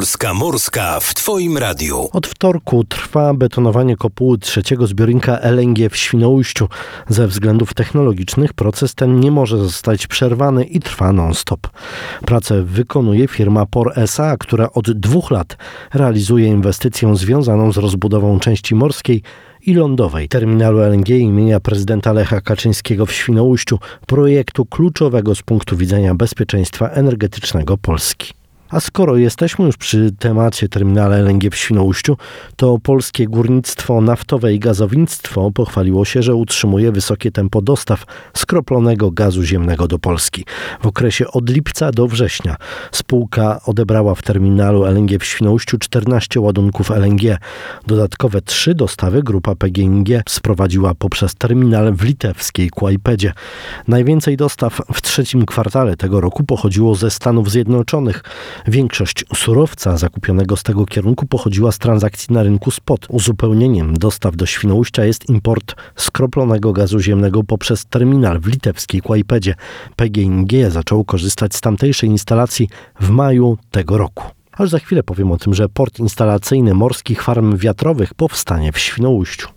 Polska Morska w Twoim radiu. Od wtorku trwa betonowanie kopuły trzeciego zbiornika LNG w Świnoujściu. Ze względów technologicznych proces ten nie może zostać przerwany i trwa non-stop. Pracę wykonuje firma POR SA, która od 2 lat realizuje inwestycję związaną z rozbudową części morskiej i lądowej terminalu LNG imienia prezydenta Lecha Kaczyńskiego w Świnoujściu, projektu kluczowego z punktu widzenia bezpieczeństwa energetycznego Polski. A skoro jesteśmy już przy temacie terminala LNG w Świnoujściu, to polskie górnictwo naftowe i gazownictwo pochwaliło się, że utrzymuje wysokie tempo dostaw skroplonego gazu ziemnego do Polski. W okresie od lipca do września spółka odebrała w terminalu LNG w Świnoujściu 14 ładunków LNG. Dodatkowe 3 dostawy grupa PGNiG sprowadziła poprzez terminal w litewskiej Kłajpedzie. Najwięcej dostaw w 3. kwartale tego roku pochodziło ze Stanów Zjednoczonych. Większość surowca zakupionego z tego kierunku pochodziła z transakcji na rynku spot. Uzupełnieniem dostaw do Świnoujścia jest import skroplonego gazu ziemnego poprzez terminal w litewskiej Kłajpedzie. PGNiG zaczął korzystać z tamtejszej instalacji w maju tego roku. Aż za chwilę powiem o tym, że port instalacyjny morskich farm wiatrowych powstanie w Świnoujściu.